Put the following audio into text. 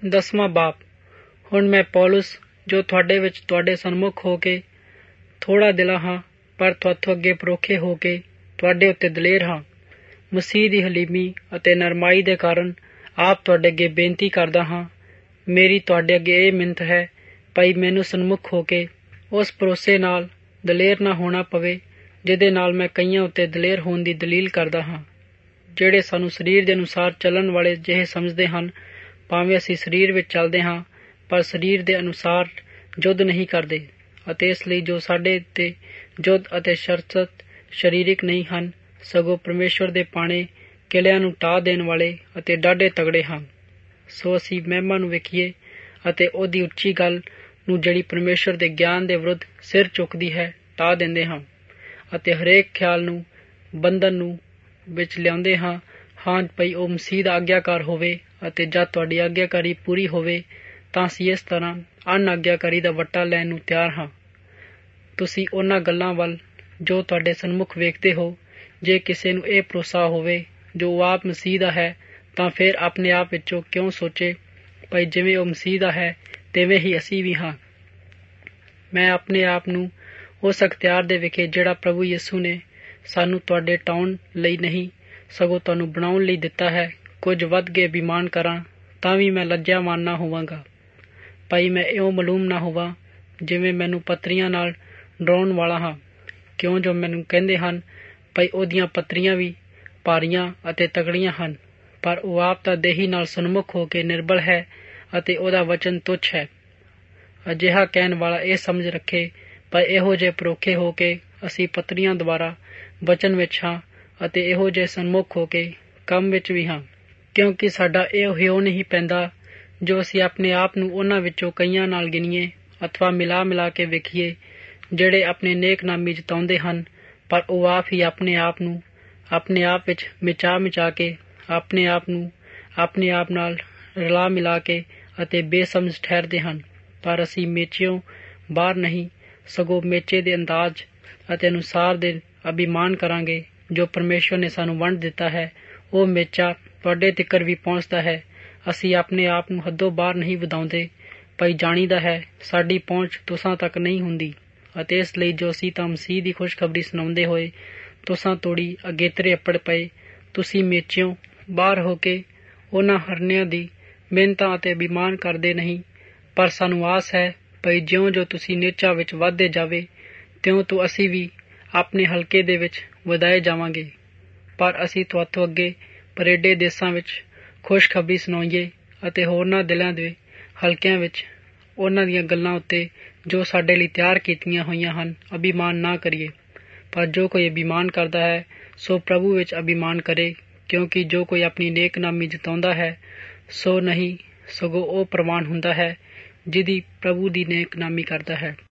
10ਵਾਂ ਬਾਬ। ਹੁਣ ਮੈਂ ਪੌਲੁਸ, ਜੋ ਤੁਹਾਡੇ ਵਿੱਚ ਤੁਹਾਡੇ ਸਨਮੁਖ ਹੋ ਕੇ ਥੋੜ੍ਹਾ ਦਿਲਾ ਹਾਂ, ਪਰ ਤੁਹਾਥੋਂ ਅੱਗੇ ਪਰੋਖੇ ਹੋ ਕੇ ਤੁਹਾਡੇ ਉੱਤੇ ਦਲੇਰ ਹਾਂ, ਮਸੀਹ ਦੀ ਹਲੀਮੀ ਅਤੇ ਨਰਮਾਈ ਦੇ ਕਾਰਨ ਆਪ ਤੁਹਾਡੇ ਅੱਗੇ ਬੇਨਤੀ ਕਰਦਾ ਹਾਂ। ਮੇਰੀ ਤੁਹਾਡੇ ਅੱਗੇ ਇਹ ਮਿੰਨਤ ਹੈ, ਭਾਈ ਮੈਨੂੰ ਸਨਮੁਖ ਹੋ ਕੇ ਉਸ ਭਰੋਸੇ ਨਾਲ ਦਲੇਰ ਨਾ ਹੋਣਾ ਪਵੇ ਜਿਹਦੇ ਨਾਲ ਮੈਂ ਕਈਆਂ ਉੱਤੇ ਦਲੇਰ ਹੋਣ ਦੀ ਦਲੀਲ ਕਰਦਾ ਹਾਂ, ਜਿਹੜੇ ਸਾਨੂੰ ਸਰੀਰ ਦੇ ਅਨੁਸਾਰ ਚੱਲਣ ਵਾਲੇ ਜਿਹੇ ਸਮਝਦੇ ਹਨ। ਭਾਵੇਂ ਅਸੀਂ ਸਰੀਰ ਵਿੱਚ ਚੱਲਦੇ ਹਾਂ, ਪਰ ਸਰੀਰ ਦੇ ਅਨੁਸਾਰ ਯੁੱਧ ਨਹੀਂ ਕਰਦੇ, ਅਤੇ ਇਸ ਲਈ ਜੋ ਸਾਡੇ ਉੱਤੇ ਯੁੱਧ ਅਤੇ ਸ਼ਰਸਤ ਸਰੀਰਿਕ ਨਹੀਂ ਹਨ, ਸਗੋਂ ਪਰਮੇਸ਼ਵਰ ਦੇ ਪਾਣੇ ਕਿਲਿਆਂ ਨੂੰ ਢਾਹ ਦੇਣ ਵਾਲੇ ਅਤੇ ਡਾਢੇ ਤਗੜੇ ਹਾਂ। ਸੋ ਅਸੀਂ ਮਹਿਮਾ ਨੂੰ ਵੇਖੀਏ ਅਤੇ ਉਹਦੀ ਉੱਚੀ ਗੱਲ ਨੂੰ, ਜਿਹੜੀ ਪਰਮੇਸ਼ਵਰ ਦੇ ਗਿਆਨ ਦੇ ਵਿਰੁੱਧ ਸਿਰ ਚੁੱਕਦੀ ਹੈ, ਢਾਹ ਦਿੰਦੇ ਹਾਂ, ਅਤੇ ਹਰੇਕ ਖਿਆਲ ਨੂੰ ਬੰਧਨ ਨੂੰ ਵਿੱਚ ਲਿਆਉਂਦੇ ਹਾਂ ਭਈ ਉਹ ਮਸੀਹ ਦਾ ਆਗਿਆਕਾਰ ਹੋਵੇ। ਅਤੇ ਜਦ ਤੁਹਾਡੀ ਆਗਿਆਕਾਰੀ ਪੂਰੀ ਹੋਵੇ ਤਾਂ ਅਸੀਂ ਇਸ ਤਰ੍ਹਾਂ ਅਣਆਗਿਆਕਾਰੀ ਦਾ ਵੱਟਾ ਲੈਣ ਨੂੰ ਤਿਆਰ ਹਾਂ। ਤੁਸੀਂ ਉਹਨਾਂ ਗੱਲਾਂ ਵੱਲ ਜੋ ਤੁਹਾਡੇ ਸਨਮੁਖ ਵੇਖਦੇ ਹੋ, ਜੇ ਕਿਸੇ ਨੂੰ ਇਹ ਭਰੋਸਾ ਹੋਵੇ ਜੋ ਉਹ ਆਪ ਮਸੀਹ ਦਾ ਹੈ, ਤਾਂ ਫਿਰ ਆਪਣੇ ਆਪ ਵਿੱਚੋਂ ਕਿਉਂ ਸੋਚੇ ਭਾਈ ਜਿਵੇਂ ਉਹ ਮਸੀਹ ਦਾ ਹੈ ਤਿਵੇਂ ਹੀ ਅਸੀਂ ਵੀ ਹਾਂ। ਮੈਂ ਆਪਣੇ ਆਪ ਨੂੰ ਉਸ ਅਖਤਿਆਰ ਦੇ ਵਿਖੇ ਜਿਹੜਾ ਪ੍ਰਭੂ ਯਿਸੂ ਨੇ ਸਾਨੂੰ ਤੁਹਾਡੇ ਟਾਉਣ ਲਈ ਨਹੀਂ, ਸਗੋਂ ਤੁਹਾਨੂੰ ਬਣਾਉਣ ਲਈ ਦਿੱਤਾ ਹੈ, ਕੁਝ ਵੱਧ ਕੇ ਅਭਿਮਾਨ ਕਰਾਂ, ਤਾਂ ਵੀ ਮੈਂ ਲੱਜਿਆਮਾਨ ਨਾ ਹੋਵਾਂਗਾ। ਭਾਈ ਮੈਂ ਇਉਂ ਮਾਲੂਮ ਨਾ ਹੋਵਾਂ ਜਿਵੇਂ ਮੈਨੂੰ ਪੱਤਰੀਆਂ ਨਾਲ ਡਰਾਉਣ ਵਾਲਾ ਹਾਂ, ਕਿਉਂ ਜੋ ਮੈਨੂੰ ਕਹਿੰਦੇ ਹਨ ਭਾਈ ਉਹਦੀਆਂ ਪੱਤਰੀਆਂ ਵੀ ਭਾਰੀਆਂ ਅਤੇ ਤਗੜੀਆਂ ਹਨ, ਪਰ ਉਹ ਆਪ ਤਾਂ ਦੇਹੀ ਨਾਲ ਸਨਮੁਖ ਹੋ ਕੇ ਨਿਰਬਲ ਹੈ ਅਤੇ ਉਹਦਾ ਵਚਨ ਤੁੱਛ ਹੈ। ਅਜਿਹਾ ਕਹਿਣ ਵਾਲਾ ਇਹ ਸਮਝ ਰੱਖੇ ਭਾਈ ਇਹੋ ਜਿਹੇ ਪਰੋਖੇ ਹੋ ਕੇ ਅਸੀਂ ਪੱਤਰੀਆਂ ਦੁਆਰਾ ਵਚਨ ਵਿੱਚ ਹਾਂ, ਅਤੇ ਇਹੋ ਜਿਹੇ ਸਨਮੁਖ ਹੋ ਕੇ ਕੰਮ ਵਿੱਚ ਵੀ ਹਾਂ, ਕਿਉਂਕਿ ਸਾਡਾ ਇਹ ਹਿਉ ਨਹੀਂ ਪੈਂਦਾ ਜੋ ਅਸੀਂ ਆਪਣੇ ਆਪ ਨੂੰ ਉਹਨਾਂ ਵਿੱਚੋਂ ਕਈਆਂ ਨਾਲ ਗਿਣੀਏ ਅਥਵਾ ਮਿਲਾ ਕੇ ਵੇਖੀਏ, ਜਿਹੜੇ ਆਪਣੇ ਨੇਕਨਾਮੀ ਜਤਾਉਂਦੇ ਹਨ, ਪਰ ਉਹ ਆਪ ਹੀ ਆਪਣੇ ਆਪ ਨੂੰ ਆਪਣੇ ਆਪ ਵਿੱਚ ਮਿਚਾ ਕੇ ਆਪਣੇ ਆਪ ਨੂੰ ਆਪਣੇ ਆਪ ਨਾਲ ਰਲਾ ਮਿਲਾ ਕੇ ਅਤੇ ਬੇਸਮਝ ਠਹਿਰਦੇ ਹਨ। ਪਰ ਅਸੀਂ ਮੇਚਿਓਂ ਬਾਹਰ ਨਹੀਂ, ਸਗੋਂ ਮੇਚੇ ਦੇ ਅੰਦਾਜ਼ ਅਤੇ ਅਨੁਸਾਰ ਦੇ ਅਭਿਮਾਨ ਕਰਾਂਗੇ ਜੋ ਪਰਮੇਸ਼ਵਰ ਨੇ ਸਾਨੂੰ ਵੰਡ ਦਿੱਤਾ ਹੈ। ਉਹ ਮੇਚਾ ਤੁਹਾਡੇ ਤਿੱਕਰ ਵੀ ਪਹੁੰਚਦਾ ਹੈ। ਅਸੀਂ ਆਪਣੇ ਆਪ ਨੂੰ ਹੱਦੋਂ ਬਾਹਰ ਨਹੀਂ ਵਧਾਉਂਦੇ, ਭਾਈ ਜਾਣੀਦਾ ਹੈ ਸਾਡੀ ਪਹੁੰਚ ਤੁਸਾਂ ਤੱਕ ਨਹੀਂ ਹੁੰਦੀ, ਅਤੇ ਇਸ ਲਈ ਜੋ ਅਸੀਂ ਤਾਂ ਮਸੀਹ ਦੀ ਖੁਸ਼ਖਬਰੀ ਸੁਣਾਉਂਦੇ ਹੋਏ ਤੁਸਾਂ ਤੋੜੀ ਅਗੇਤਰੇ ਅੱਪੜ ਪਏ, ਤੁਸੀਂ ਮੇਚਿਓਂ ਬਾਹਰ ਹੋ ਕੇ ਉਹਨਾਂ ਹਰਨਿਆਂ ਦੀ ਮਿਹਨਤਾਂ ਅਤੇ ਅਭਿਮਾਨ ਕਰਦੇ ਨਹੀਂ। ਪਰ ਸਾਨੂੰ ਆਸ ਹੈ ਭਾਈ ਜਿਉਂ ਜੋ ਤੁਸੀਂ ਨੇਚਾ ਵਿੱਚ ਵੱਧਦੇ ਜਾਵੇ, ਤਿਉਂ ਤੋਂ ਅਸੀਂ ਵੀ ਆਪਣੇ ਹਲਕੇ ਦੇ ਵਿੱਚ ਵਧਾਏ ਜਾਵਾਂਗੇ। ਪਰ ਅਸੀਂ ਤੁਹਾਥੋਂ ਅੱਗੇ ਪਰੇਡੇ ਦੇਸਾਂ ਵਿੱਚ ਖੁਸ਼ਖਬਰੀ ਸੁਣਾਈਏ ਅਤੇ ਹੋਰਨਾਂ ਦਿਲਾਂ ਦੇ ਹਲਕਿਆਂ ਵਿੱਚ ਉਹਨਾਂ ਦੀਆਂ ਗੱਲਾਂ ਉੱਤੇ ਜੋ ਸਾਡੇ ਲਈ ਤਿਆਰ ਕੀਤੀਆਂ ਹੋਈਆਂ ਹਨ ਅਭਿਮਾਨ ਨਾ ਕਰੀਏ। ਪਰ ਜੋ ਕੋਈ ਅਭਿਮਾਨ ਕਰਦਾ ਹੈ ਸੋ ਪ੍ਰਭੂ ਵਿੱਚ ਅਭਿਮਾਨ ਕਰੇ, ਕਿਉਂਕਿ ਜੋ ਕੋਈ ਆਪਣੀ ਨੇਕਨਾਮੀ ਜਤਾਉਂਦਾ ਹੈ ਸੋ ਨਹੀਂ, ਸਗੋਂ ਉਹ ਪ੍ਰਵਾਨ ਹੁੰਦਾ ਹੈ ਜਿਹਦੀ ਪ੍ਰਭੂ ਦੀ ਨੇਕਨਾਮੀ ਕਰਦਾ ਹੈ।